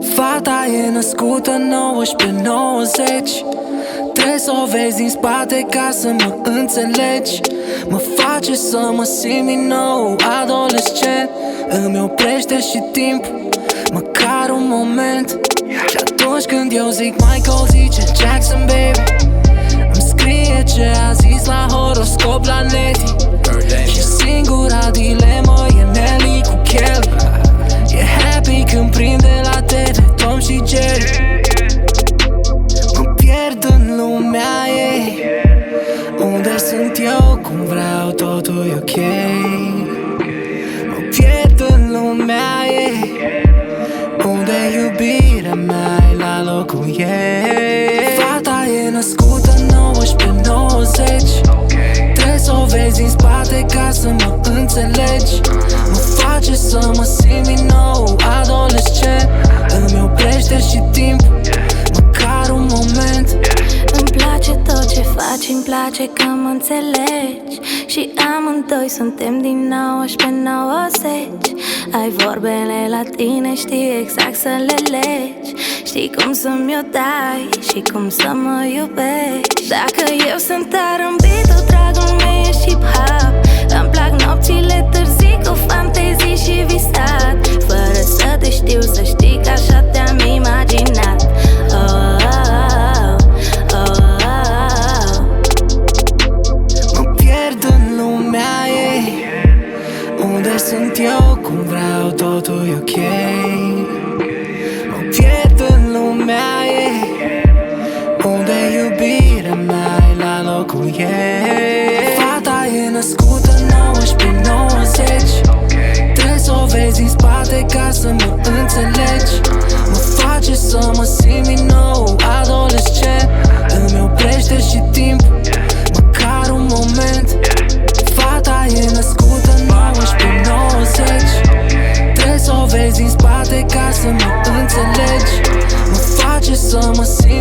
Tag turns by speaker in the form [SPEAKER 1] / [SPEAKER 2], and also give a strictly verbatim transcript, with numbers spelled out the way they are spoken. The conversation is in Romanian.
[SPEAKER 1] Fata e născută nouăsprezece nouăzeci. Trebuie să o vezi din spate ca să mă înțelegi. Mă face să mă simt din nou adolescent. Îmi oprește și timpul, măcar un moment. Și atunci când eu zic Michael, zice Jackson, baby. Îmi scrie ce a zis la horoscop la net. Și singura dilemă e Nelly cu Kelly. E happy când prinde la T V Tom și Jerry. Mă pierd în lumea ei. Unde sunt eu, cum vreau, totul e ok. Mă pierd în lumea ei. Unde iubirea mea e la locul ei. Fata e născută nouăsprezece nouăzeci. Trebuie să o vezi din spate ca să mă înțelegi. Mă face să mă simt din nou adolescent. Îmi oprește și timpul, măcar un moment.
[SPEAKER 2] Îmi place tot ce faci, îmi place că mă înțelegi. Și amândoi suntem din nouăsprezece nouăzeci. Ai vorbele la tine, știi exact să le legi. Știi cum să-mi o dai și cum să mă iubești. Dacă eu sunt arâmbit, tu dragul meu e hip-hop. Îmi plac nopțile târzii cu fantezii și visat. Fără să te știu, să știi că așa te-am imaginat. Oh, oh, oh, oh, oh.
[SPEAKER 1] Mă pierd în lumea ei. Unde sunt eu, cum vreau, totul e ok. Mă pierd în lumea ei. Unde iubirea mea e la locul ei. Fata e născută nouăsprezece nouăzeci. Trebuie să o vezi din spate ca să mă înțelegi. Mă face să mă simt din nou adolescent. Îmi oprește și timpul, măcar un moment. Fata e născută nouăsprezece nouăzeci. Trebuie să o vezi din spate ca să mă înțelegi. Mă face să mă simt